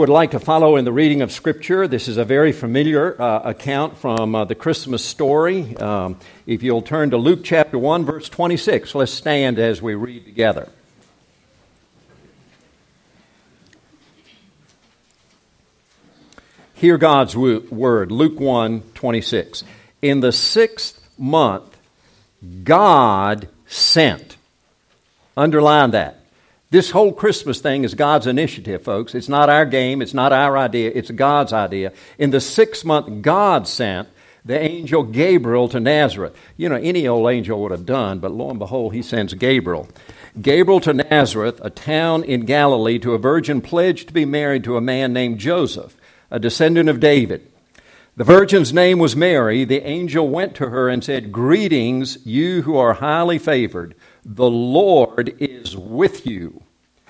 Would like to follow in the reading of Scripture. This is a very familiar account from the Christmas story. If you'll turn to Luke chapter 1, verse 26, let's stand as we read together. Hear God's word, Luke 1, 26. In the 6th month, God sent. Underline that. This whole Christmas thing is God's initiative, folks. It's not our game. It's not our idea. It's God's idea. In the 6th month, God sent the angel Gabriel to Nazareth. You know, any old angel would have done, but lo and behold, he sends Gabriel. Gabriel to Nazareth, a town in Galilee, to a virgin pledged to be married to a man named Joseph, a descendant of David. The virgin's name was Mary. The angel went to her and said, "Greetings, you who are highly favored. The Lord is with you."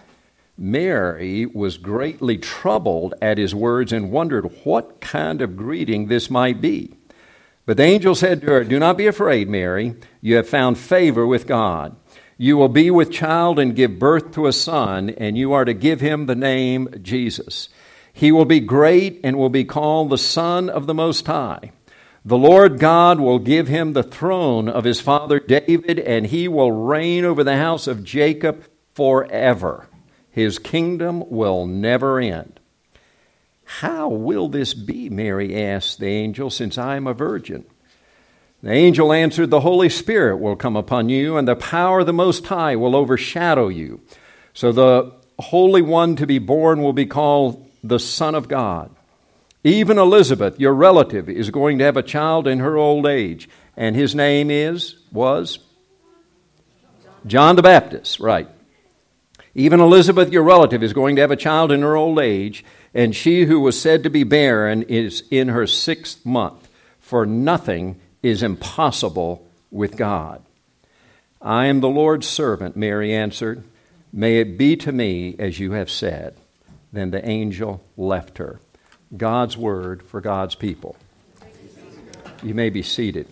Mary was greatly troubled at his words and wondered what kind of greeting this might be. But the angel said to her, "Do not be afraid, Mary. You have found favor with God. You will be with child and give birth to a son, and you are to give him the name Jesus. He will be great and will be called the Son of the Most High. The Lord God will give him the throne of his father David, and he will reign over the house of Jacob forever. His kingdom will never end." "How will this be," Mary asked the angel, "since I am a virgin?" The angel answered, "The Holy Spirit will come upon you, and the power of the Most High will overshadow you. So the Holy One to be born will be called the Son of God. Even Elizabeth, your relative, is going to have a child in her old age, and his name was John the Baptist," right. "Even Elizabeth, your relative, is going to have a child in her old age, and she who was said to be barren is in her 6th month, for nothing is impossible with God." "I am the Lord's servant," Mary answered. "May it be to me as you have said." Then the angel left her. God's word for God's people. You may be seated.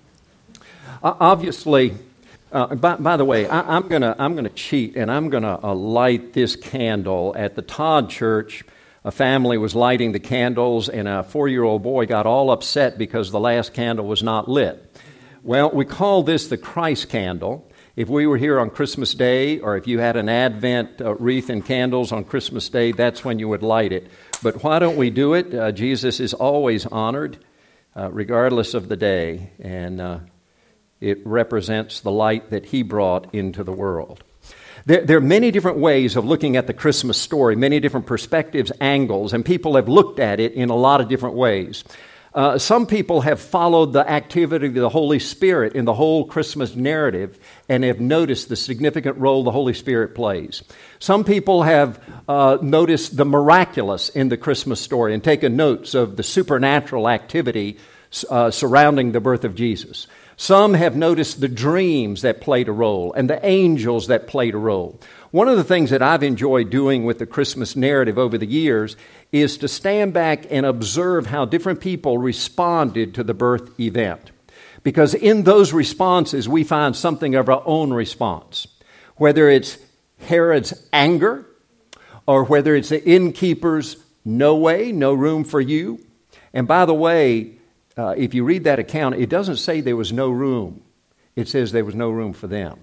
Obviously, by the way, I'm gonna cheat, and I'm gonna light this candle at the Todd Church. A family was lighting the candles, and a 4-year-old boy got all upset because the last candle was not lit. Well, we call this the Christ candle. If we were here on Christmas Day, or if you had an Advent wreath and candles on Christmas Day, that's when you would light it. But why don't we do it? Jesus is always honored, regardless of the day, and it represents the light that he brought into the world. There are many different ways of looking at the Christmas story, many different perspectives, angles, and people have looked at it in a lot of different ways. Some people have followed the activity of the Holy Spirit in the whole Christmas narrative and have noticed the significant role the Holy Spirit plays. Some people have noticed the miraculous in the Christmas story and taken notes of the supernatural activity surrounding the birth of Jesus. Some have noticed the dreams that played a role and the angels that played a role. One of the things that I've enjoyed doing with the Christmas narrative over the years is to stand back and observe how different people responded to the birth event. Because in those responses, we find something of our own response. Whether it's Herod's anger, or whether it's the innkeeper's "no way, no room for you." And by the way, if you read that account, it doesn't say there was no room. It says there was no room for them.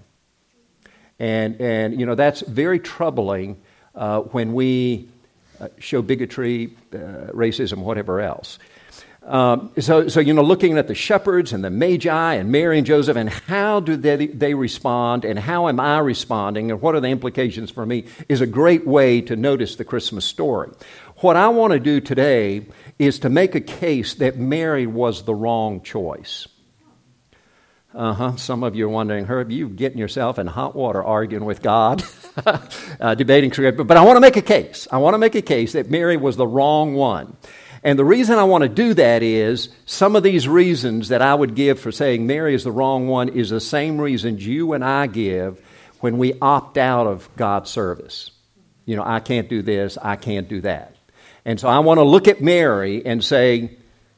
And you know, that's very troubling when we show bigotry, racism, whatever else. So you know, looking at the shepherds and the Magi and Mary and Joseph, and how do they respond, and how am I responding, and what are the implications for me, is a great way to notice the Christmas story. What I want to do today is to make a case that Mary was the wrong choice. Some of you are wondering, Herb, you're getting yourself in hot water arguing with God, debating Scripture. But I want to make a case. I want to make a case that Mary was the wrong one. And the reason I want to do that is some of these reasons that I would give for saying Mary is the wrong one is the same reasons you and I give when we opt out of God's service. You know, I can't do this, I can't do that. And so I want to look at Mary and say,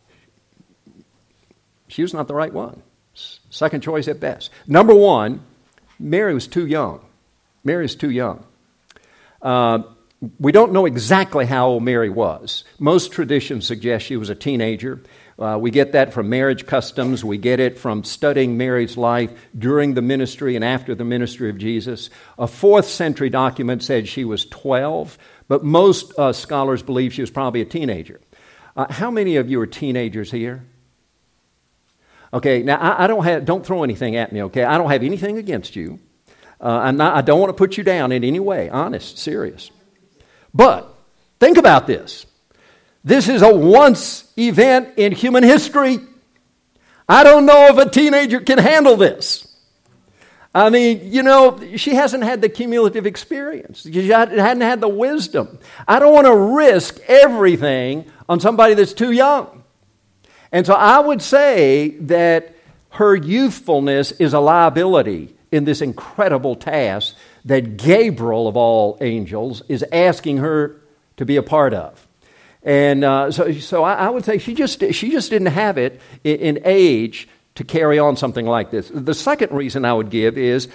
she was not the right one. Second choice at best. Number one, Mary was too young. Mary is too young. We don't know exactly how old Mary was. Most traditions suggest she was a teenager. We get that from marriage customs. We get it from studying Mary's life during the ministry and after the ministry of Jesus. A 4th century document said she was 12, but most scholars believe she was probably a teenager. How many of you are teenagers here? Okay, now I don't throw anything at me, okay? I don't have anything against you. I don't want to put you down in any way, honest, serious. But think about this. This is a once event in human history. I don't know if a teenager can handle this. I mean, she hasn't had the cumulative experience. She hadn't had the wisdom. I don't want to risk everything on somebody that's too young. And so I would say that her youthfulness is a liability in this incredible task that Gabriel, of all angels, is asking her to be a part of. And so I would say she just didn't have it in age to carry on something like this. The second reason I would give is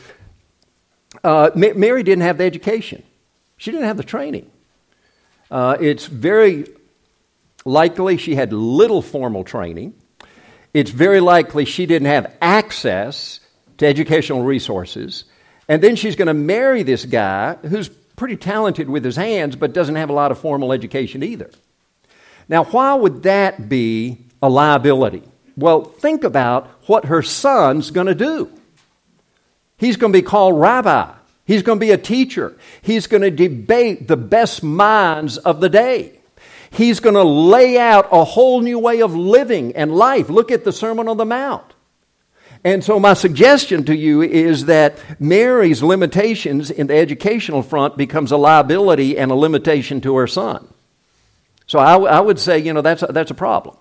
Mary didn't have the education. She didn't have the training. It's very likely she had little formal training. It's very likely she didn't have access to educational resources. And then she's going to marry this guy who's pretty talented with his hands but doesn't have a lot of formal education either. Now, why would that be a liability? Well, think about what her son's going to do. He's going to be called rabbi. He's going to be a teacher. He's going to debate the best minds of the day. He's going to lay out a whole new way of living and life. Look at the Sermon on the Mount. And so my suggestion to you is that Mary's limitations in the educational front becomes a liability and a limitation to her son. So I would say, that's a problem.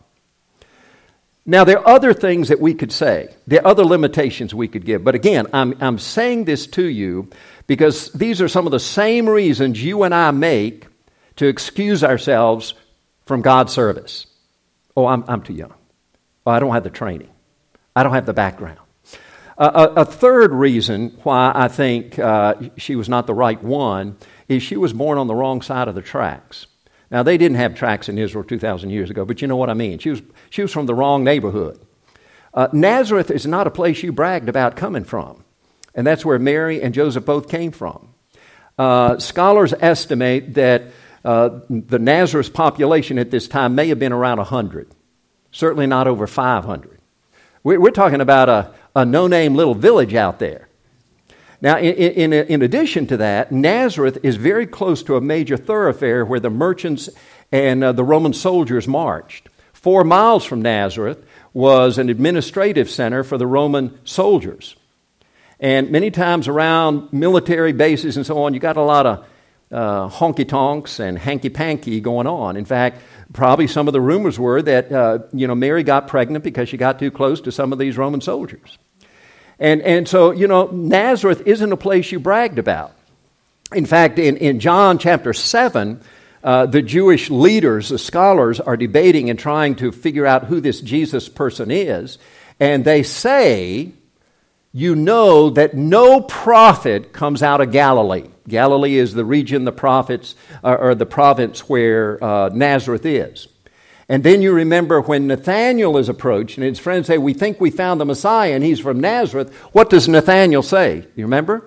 Now, there are other things that we could say. There are other limitations we could give. But again, I'm saying this to you because these are some of the same reasons you and I make to excuse ourselves from God's service. Oh, I'm too young. Oh, I don't have the training. I don't have the background. A third reason why I think she was not the right one is she was born on the wrong side of the tracks. Now, they didn't have tracks in Israel 2,000 years ago, but you know what I mean. She was from the wrong neighborhood. Nazareth is not a place you bragged about coming from, and that's where Mary and Joseph both came from. Scholars estimate that the Nazareth population at this time may have been around 100, certainly not over 500. We're talking about a no-name little village out there. Now, in addition to that, Nazareth is very close to a major thoroughfare where the merchants and the Roman soldiers marched. 4 miles from Nazareth was an administrative center for the Roman soldiers. And many times around military bases and so on, you got a lot of honky-tonks and hanky-panky going on. In fact, probably some of the rumors were that, Mary got pregnant because she got too close to some of these Roman soldiers. And so, Nazareth isn't a place you bragged about. In fact, in John chapter 7, the Jewish leaders, the scholars, are debating and trying to figure out who this Jesus person is. And they say, that no prophet comes out of Galilee. Galilee is the region, the prophets, or the province where Nazareth is. And then you remember when Nathanael is approached and his friends say, we think we found the Messiah and he's from Nazareth. What does Nathanael say? You remember?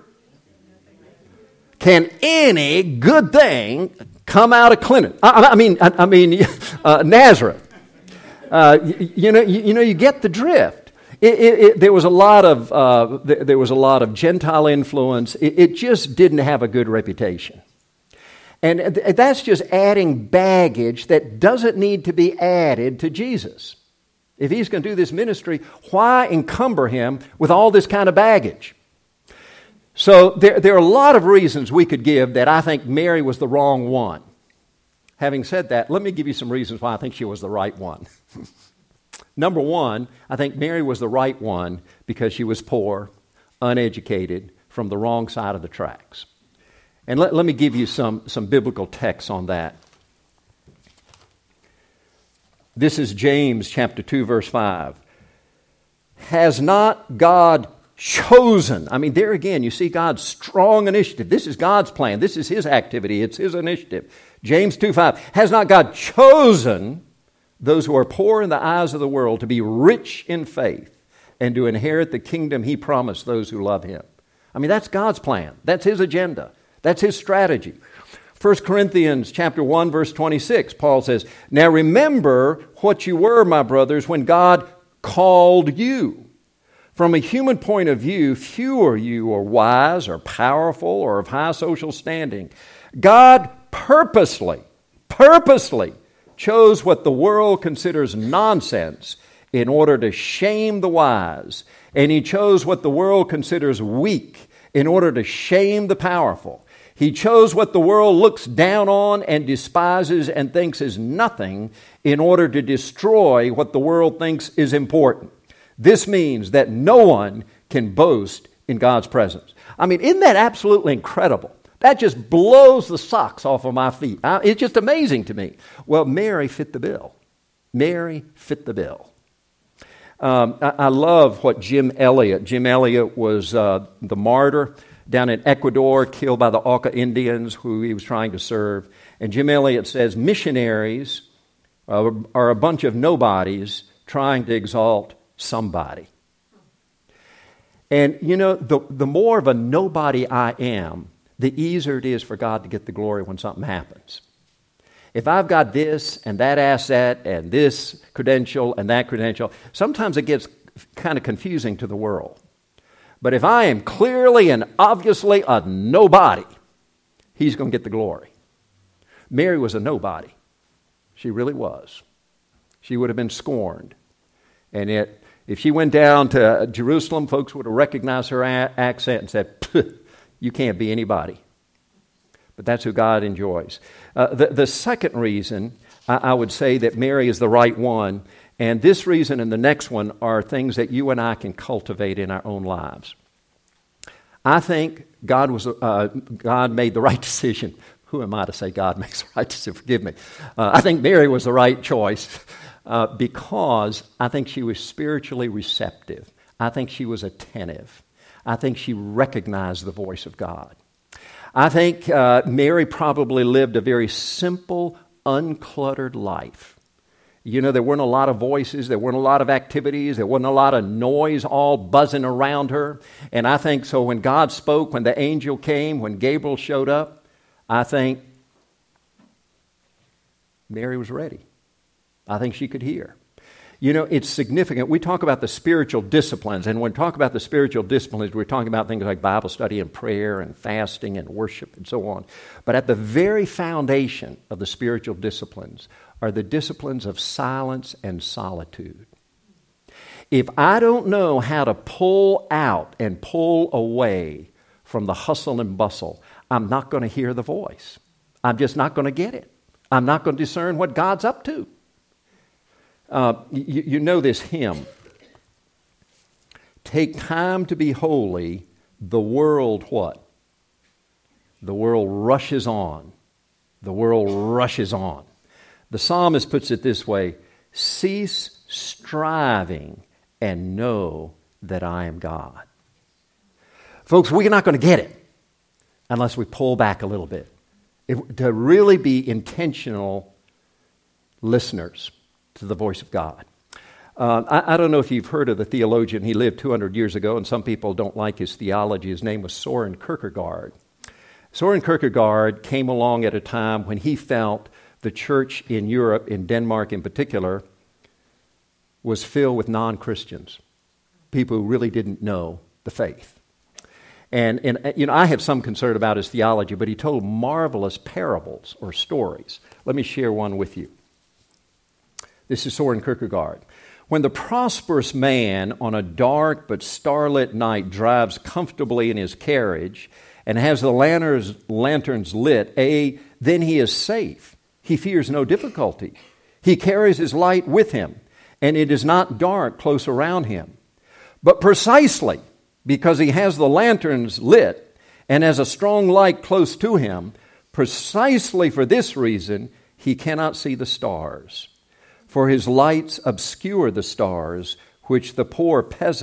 Can any good thing come out of Nazareth? You get the drift. There was a lot of Gentile influence. It just didn't have a good reputation. And that's just adding baggage that doesn't need to be added to Jesus. If he's going to do this ministry, why encumber him with all this kind of baggage? So there are a lot of reasons we could give that I think Mary was the wrong one. Having said that, let me give you some reasons why I think she was the right one. Number one, I think Mary was the right one because she was poor, uneducated, from the wrong side of the tracks. And let me give you some biblical texts on that. This is James chapter 2, verse 5. Has not God chosen. I mean, there again, you see God's strong initiative. This is God's plan. This is His activity. It's His initiative. James 2:5. Has not God chosen those who are poor in the eyes of the world to be rich in faith and to inherit the kingdom He promised those who love Him? I mean, that's God's plan. That's His agenda. That's His strategy. 1 Corinthians chapter 1, verse 26, Paul says, now remember what you were, my brothers, when God called you. From a human point of view, few of you are wise or powerful or of high social standing. God purposely chose what the world considers nonsense in order to shame the wise. And He chose what the world considers weak in order to shame the powerful. He chose what the world looks down on and despises and thinks is nothing in order to destroy what the world thinks is important. This means that no one can boast in God's presence. I mean, isn't that absolutely incredible? That just blows the socks off of my feet. It's just amazing to me. Well, Mary fit the bill. Mary fit the bill. I love what Jim Elliot was the martyr down in Ecuador, killed by the Auca Indians who he was trying to serve. And Jim Elliot says, missionaries are a bunch of nobodies trying to exalt somebody. And you know, the more of a nobody I am, the easier it is for God to get the glory when something happens. If I've got this and that asset and this credential and that credential, sometimes it gets kind of confusing to the world. But if I am clearly and obviously a nobody, He's going to get the glory. Mary was a nobody. She really was. She would have been scorned. And yet, if she went down to Jerusalem, folks would have recognized her accent and said, you can't be anybody. But that's who God enjoys. The second reason I would say that Mary is the right one, and this reason and the next one are things that you and I can cultivate in our own lives. I think God made the right decision. Who am I to say God makes the right decision? Forgive me. I think Mary was the right choice. Because I think she was spiritually receptive. I think she was attentive. I think she recognized the voice of God. I think Mary probably lived a very simple, uncluttered life. You know, there weren't a lot of voices, there weren't a lot of activities, there wasn't a lot of noise all buzzing around her. And I think so when God spoke, when the angel came, when Gabriel showed up, I think Mary was ready. I think she could hear. You know, it's significant. We talk about the spiritual disciplines, and when we talk about the spiritual disciplines, we're talking about things like Bible study and prayer and fasting and worship and so on. But at the very foundation of the spiritual disciplines are the disciplines of silence and solitude. If I don't know how to pull out and pull away from the hustle and bustle, I'm not going to hear the voice. I'm just not going to get it. I'm not going to discern what God's up to. You know this hymn. Take time to be holy, the world what? The world rushes on. The world rushes on. The psalmist puts it this way, cease striving and know that I am God. Folks, we're not going to get it unless we pull back a little bit. To really be intentional listeners to the voice of God. I don't know if you've heard of the theologian. He lived 200 years ago, and some people don't like his theology. His name was Søren Kierkegaard. Søren Kierkegaard came along at a time when he felt the church in Europe, in Denmark in particular, was filled with non-Christians, people who really didn't know the faith. And you know, I have some concern about his theology, but he told marvelous parables or stories. Let me share one with you. This is Søren Kierkegaard. When the prosperous man on a dark but starlit night drives comfortably in his carriage and has the lanterns lit, then he is safe. He fears no difficulty. He carries his light with him, and it is not dark close around him. But precisely because he has the lanterns lit and has a strong light close to him, precisely for this reason, he cannot see the stars. For his lights obscure the stars, which the poor peasant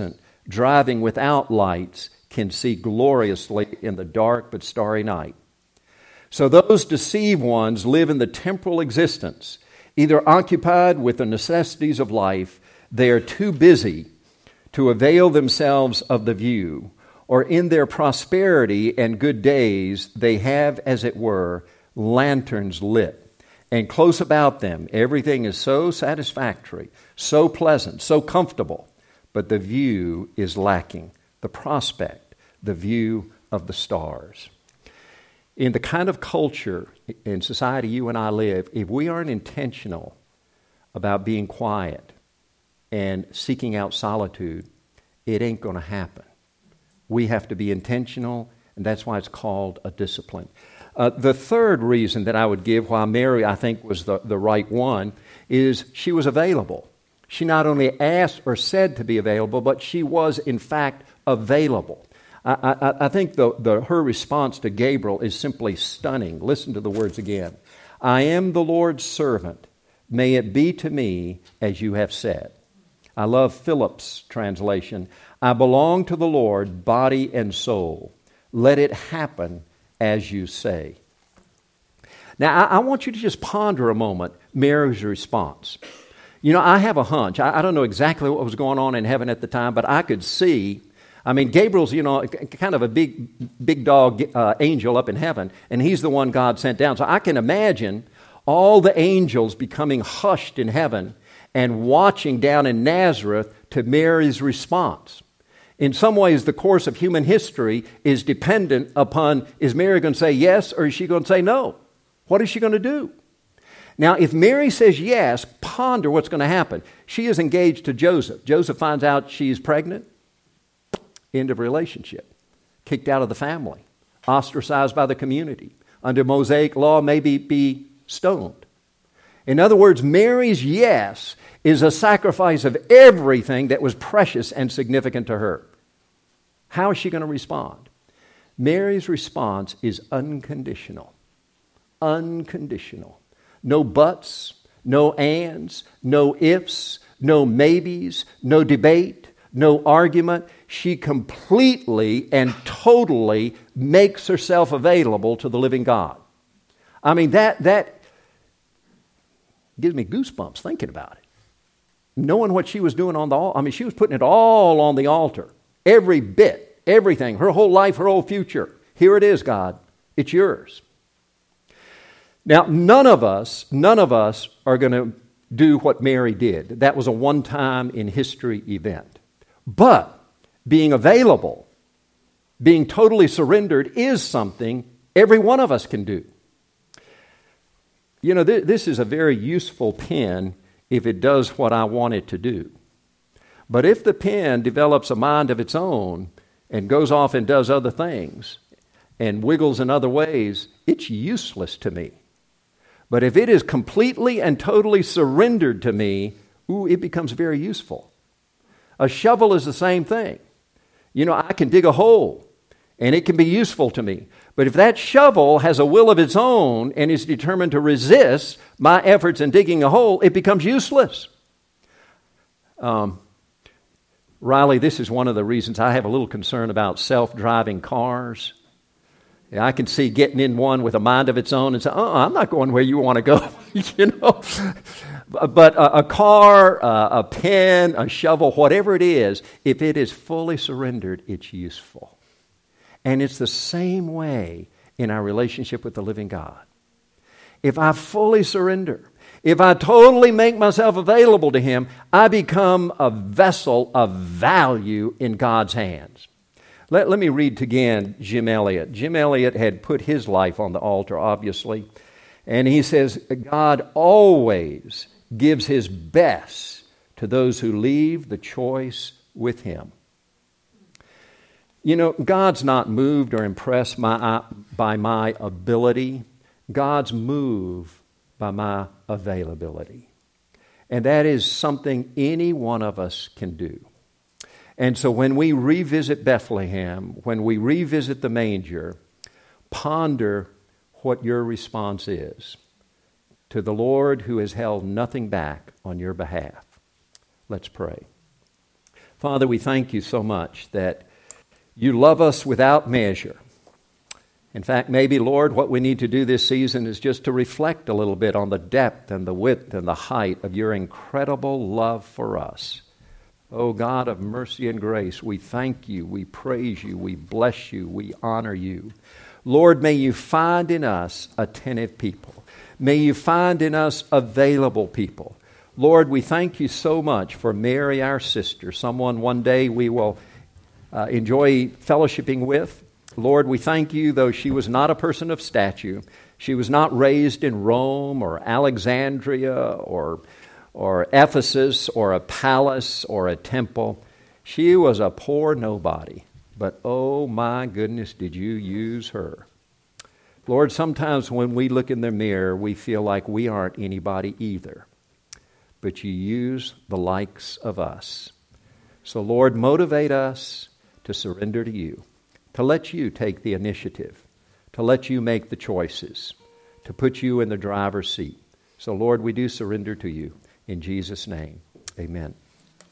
driving without lights, can see gloriously in the dark but starry night. So those deceived ones live in the temporal existence, either occupied with the necessities of life, they are too busy to avail themselves of the view, or in their prosperity and good days they have, as it were, lanterns lit, and close about them everything is so satisfactory, so pleasant, so comfortable, but the view is lacking, the prospect, the view of the stars. In the kind of culture and society you and I live, if we aren't intentional about being quiet and seeking out solitude, it ain't going to happen. We have to be intentional, and that's why it's called a discipline. The third reason that I would give why Mary, I think, was the right one is she was available. She not only asked or said to be available, but she was, in fact, available. I think her response to Gabriel is simply stunning. Listen to the words again. I am the Lord's servant. May it be to me as you have said. I love Phillips' translation. I belong to the Lord, body and soul. Let it happen as you say. Now, I want you to just ponder a moment Mary's response. You know, I have a hunch. I don't know exactly what was going on in heaven at the time, but I could see. I mean, Gabriel's, kind of a big dog angel up in heaven, and he's the one God sent down. So I can imagine all the angels becoming hushed in heaven and watching down in Nazareth to Mary's response. In some ways, the course of human history is dependent upon, is Mary going to say yes or is she going to say no? What is she going to do? Now, if Mary says yes, ponder what's going to happen. She is engaged to Joseph. Joseph finds out she's pregnant. End of relationship. Kicked out of the family. Ostracized by the community. Under Mosaic law, maybe be stoned. In other words, Mary's yes is a sacrifice of everything that was precious and significant to her. How is she going to respond? Mary's response is unconditional. Unconditional. No buts, no ands, no ifs, no maybes, no debate, no argument. She completely and totally makes herself available to the living God. I mean, that gives me goosebumps thinking about it. Knowing what she was doing on the altar. I mean, she was putting it all on the altar. Every bit, everything, her whole life, her whole future. Here it is, God. It's yours. Now, none of us are going to do what Mary did. That was a one-time in history event. But being available, being totally surrendered is something every one of us can do. You know, this is a very useful pen if it does what I want it to do. But if the pen develops a mind of its own and goes off and does other things and wiggles in other ways, it's useless to me. But if it is completely and totally surrendered to me, it becomes very useful. A shovel is the same thing. You know, I can dig a hole, and it can be useful to me. But if that shovel has a will of its own and is determined to resist my efforts in digging a hole, it becomes useless. Riley, this is one of the reasons I have a little concern about self-driving cars. I can see getting in one with a mind of its own and say, I'm not going where you want to go, you know. But a car, a pen, a shovel, whatever it is, if it is fully surrendered, it's useful. And it's the same way in our relationship with the living God. If I fully surrender, if I totally make myself available to Him, I become a vessel of value in God's hands. Let me read again Jim Elliot. Jim Elliot had put his life on the altar, obviously. And he says, God always gives His best to those who leave the choice with Him. You know, God's not moved or impressed by my ability. God's moved by my availability. And that is something any one of us can do. And so when we revisit Bethlehem, when we revisit the manger, ponder what your response is to the Lord who has held nothing back on your behalf. Let's pray. Father, we thank you so much that you love us without measure. In fact, maybe, Lord, what we need to do this season is just to reflect a little bit on the depth and the width and the height of your incredible love for us. Oh, God of mercy and grace, we thank you, we praise you, we bless you, we honor you. Lord, may you find in us attentive people. May you find in us available people. Lord, we thank you so much for Mary, our sister, someone one day we will enjoy fellowshipping with. Lord, we thank you, though she was not a person of stature, she was not raised in Rome or Alexandria or Ephesus or a palace or a temple. She was a poor nobody. But oh my goodness, did you use her. Lord, sometimes when we look in the mirror, we feel like we aren't anybody either. But you use the likes of us. So Lord, motivate us to surrender to you, to let you take the initiative, to let you make the choices, to put you in the driver's seat. So Lord, we do surrender to you. In Jesus' name, amen.